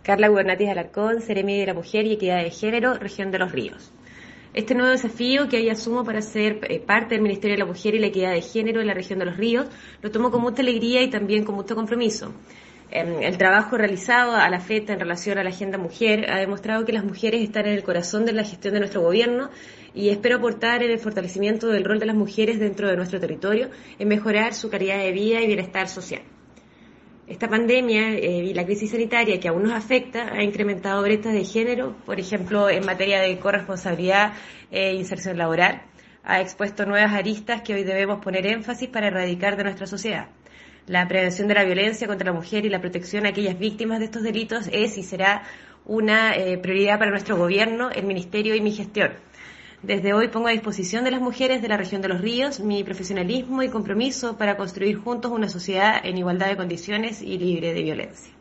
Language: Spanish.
Carla Gubernatis Alarcón, Seremi de la Mujer y Equidad de Género, Región de los Ríos. Este nuevo desafío que hoy asumo para ser parte del Ministerio de la Mujer y la Equidad de Género en la Región de los Ríos, lo tomo con mucha alegría y también con mucho compromiso. El trabajo realizado a la fecha en relación a la agenda mujer ha demostrado que las mujeres están en el corazón de la gestión de nuestro gobierno y espero aportar en el fortalecimiento del rol de las mujeres dentro de nuestro territorio, en mejorar su calidad de vida y bienestar social. Esta pandemia y la crisis sanitaria que aún nos afecta ha incrementado brechas de género, por ejemplo, en materia de corresponsabilidad e inserción laboral. Ha expuesto nuevas aristas que hoy debemos poner énfasis para erradicar de nuestra sociedad. La prevención de la violencia contra la mujer y la protección a aquellas víctimas de estos delitos es y será una prioridad para nuestro gobierno, el Ministerio y mi gestión. Desde hoy pongo a disposición de las mujeres de la Región de los Ríos mi profesionalismo y compromiso para construir juntos una sociedad en igualdad de condiciones y libre de violencia.